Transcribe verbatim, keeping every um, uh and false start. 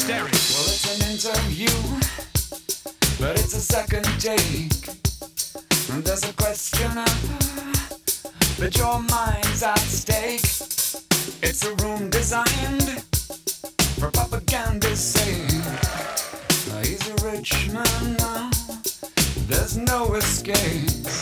staring. Well, it's an interview, but it's a second take. And there's a questioner, but your mind's at stake. It's a room designed for propaganda's sake. He's a rich man now, there's no escape.